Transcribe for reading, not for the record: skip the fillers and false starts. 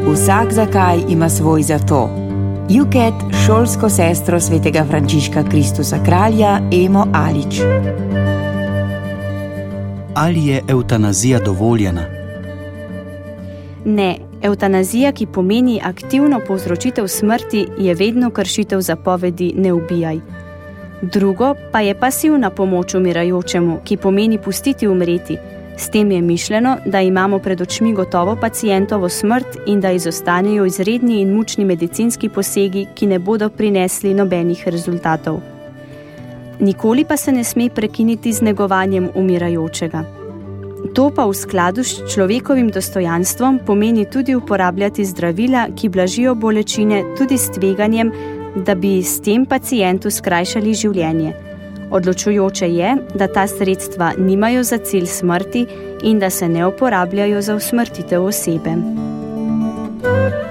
Vsak zakaj ima svoj zato. UCAT, šolsko sestro svetega Frančiška Kristusa kralja Emo Alič. Ali je evtanazija dovoljena? Ne, evtanazija, ki pomeni aktivno povzročitev smrti, je vedno kršitev zapovedi ne ubijaj. Drugo pa je pasivna pomoč umirajočemu, ki pomeni pustiti umreti. S tem je mišljeno, da imamo pred očmi gotovo pacientovo smrt in da izostanejo izredni in mučni medicinski posegi, ki ne bodo prinesli nobenih rezultatov. Nikoli pa se ne sme prekiniti z negovanjem umirajočega. To pa v skladu s človekovim dostojanstvom pomeni tudi uporabljati zdravila, ki blažijo bolečine, tudi s tveganjem, da bi s tem pacientu skrajšali življenje. Odločujoče je, da ta sredstva nimajo za cilj smrti in da se ne uporabljajo za usmrtitev osebe.